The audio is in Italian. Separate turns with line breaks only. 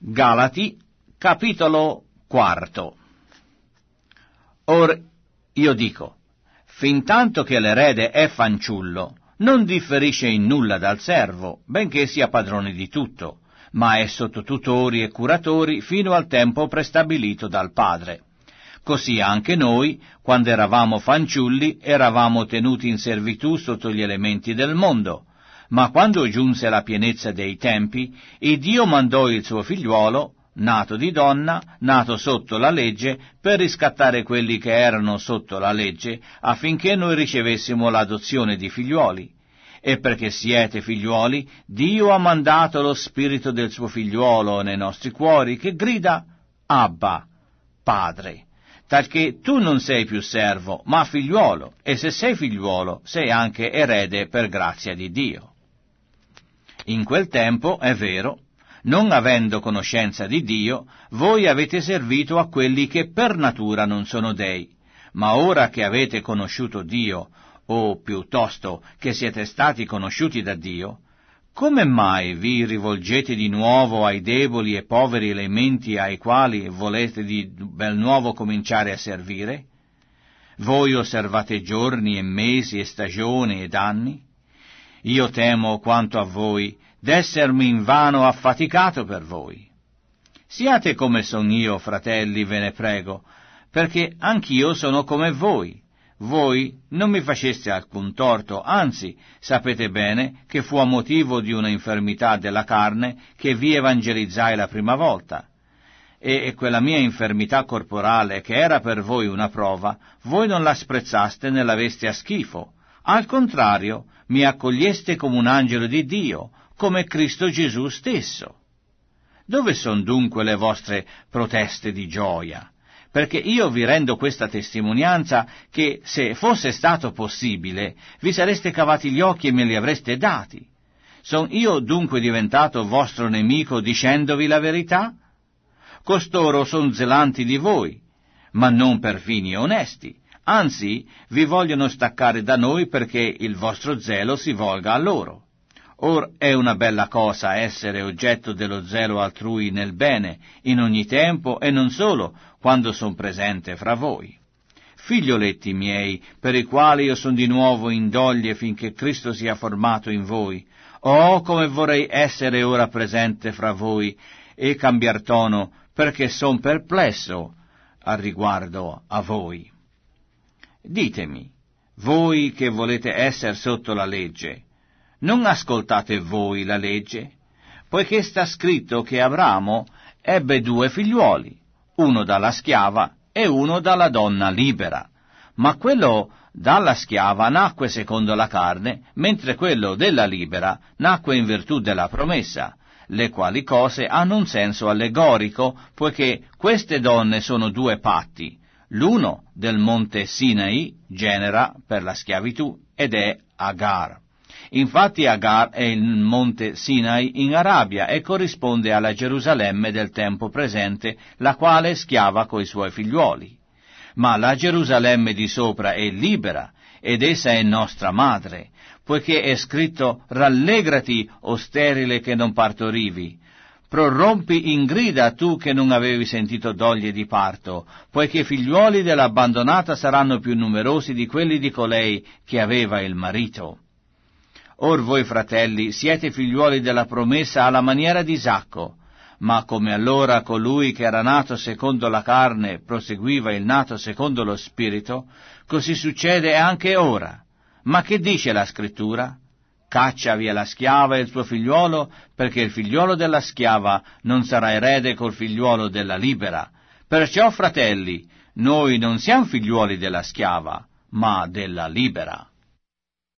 Galati, capitolo 4. Or io dico, fintanto che l'erede è fanciullo, non differisce in nulla dal servo, benché sia padrone di tutto, ma è sotto tutori e curatori fino al tempo prestabilito dal padre. Così anche noi, quando eravamo fanciulli, eravamo tenuti in servitù sotto gli elementi del mondo. Ma quando giunse la pienezza dei tempi, Dio mandò il suo figliuolo, nato di donna, nato sotto la legge, per riscattare quelli che erano sotto la legge, affinché noi ricevessimo l'adozione di figliuoli. E perché siete figliuoli, Dio ha mandato lo spirito del suo figliuolo nei nostri cuori, che grida, Abba, Padre. Talché tu non sei più servo, ma figliuolo, e se sei figliuolo, sei anche erede per grazia di Dio. In quel tempo, è vero, non avendo conoscenza di Dio, voi avete servito a quelli che per natura non sono dei, ma ora che avete conosciuto Dio, o piuttosto che siete stati conosciuti da Dio, come mai vi rivolgete di nuovo ai deboli e poveri elementi ai quali volete di bel nuovo cominciare a servire? Voi osservate giorni e mesi e stagioni ed anni? Io temo quanto a voi d'essermi invano affaticato per voi. Siate come son io, fratelli, ve ne prego, perché anch'io sono come voi. Voi non mi faceste alcun torto, anzi, sapete bene che fu a motivo di una infermità della carne che vi evangelizzai la prima volta. E quella mia infermità corporale, che era per voi una prova, voi non la sprezzaste né l'aveste a schifo. Al contrario, mi accoglieste come un angelo di Dio, come Cristo Gesù stesso. Dove son dunque le vostre proteste di gioia? Perché io vi rendo questa testimonianza che, se fosse stato possibile, vi sareste cavati gli occhi e me li avreste dati. Son io dunque diventato vostro nemico dicendovi la verità? Costoro son zelanti di voi, ma non per fini onesti. Anzi, vi vogliono staccare da noi perché il vostro zelo si volga a loro. Or è una bella cosa essere oggetto dello zelo altrui nel bene, in ogni tempo e non solo quando son presente fra voi. Figlioletti miei, per i quali io son di nuovo in doglie finché Cristo sia formato in voi, oh, come vorrei essere ora presente fra voi e cambiar tono, perché son perplesso al riguardo a voi. Ditemi, voi che volete essere sotto la legge, non ascoltate voi la legge? Poiché sta scritto che Abramo ebbe 2 figliuoli, uno dalla schiava e uno dalla donna libera. Ma quello dalla schiava nacque secondo la carne, mentre quello della libera nacque in virtù della promessa, le quali cose hanno un senso allegorico, poiché queste donne sono 2 patti. L'uno del monte Sinai, genera per la schiavitù, ed è Agar. Infatti Agar è il monte Sinai in Arabia e corrisponde alla Gerusalemme del tempo presente, la quale è schiava coi suoi figliuoli. Ma la Gerusalemme di sopra è libera, ed essa è nostra madre, poiché è scritto: rallegrati, o sterile che non partorivi. Prorompi in grida tu che non avevi sentito doglie di parto, poiché i figliuoli dell'abbandonata saranno più numerosi di quelli di colei che aveva il marito. Or voi, fratelli, siete figliuoli della promessa alla maniera di Isacco, ma come allora colui che era nato secondo la carne proseguiva il nato secondo lo spirito, così succede anche ora. Ma che dice la scrittura? Caccia via la schiava e il suo figliuolo, perché il figliuolo della schiava non sarà erede col figliuolo della libera. Perciò, fratelli, noi non siamo figliuoli della schiava, ma della libera.